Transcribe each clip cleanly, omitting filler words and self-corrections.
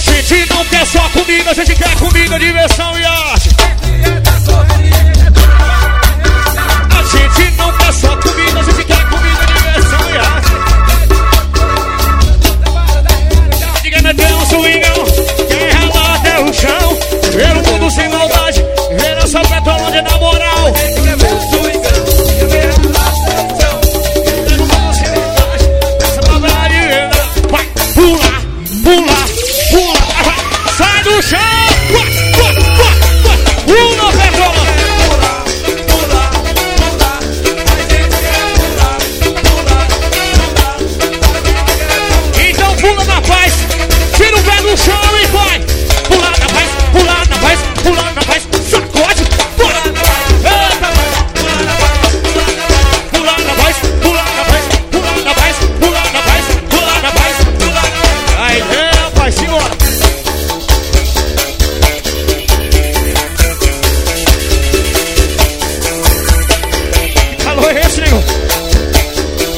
gente não quer só comida, a gente quer comida, diversão e arte. A gente não quer só comida, a gente quer comida, diversão e arte. Ninguém meteu um swingão, quem rala até o chão. Ver o mundo sem maldade, ver essa Petrolândia na moral. Vai, pula, pula, pula, sai do chão. Pula, Petrolândia. Então pula na paz, tira o pé do chão e vai. Pula na paz, pula na paz, pula na paz, sacode, pula na paz, pula na paz, pula na paz, pula na paz, pula na paz, pula na paz, pula na paz. Aí, rapaz, senhora. Alô, esse nego.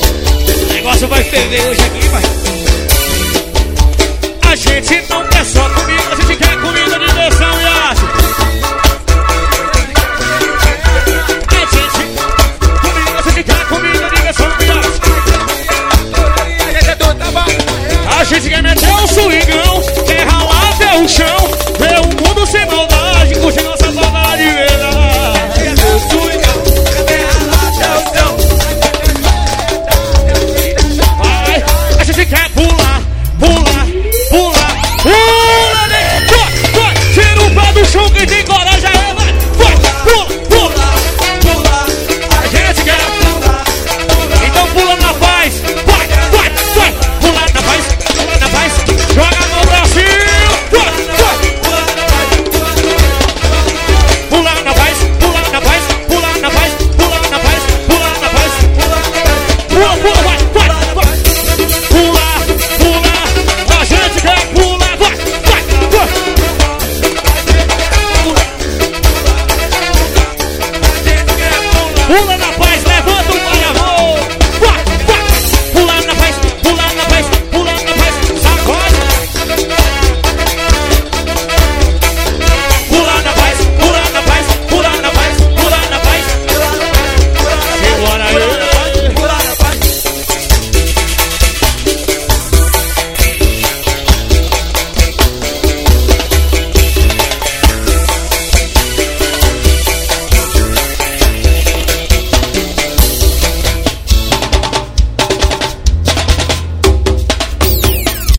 O negócio vai ferver hoje aqui, vai. A gente não quer só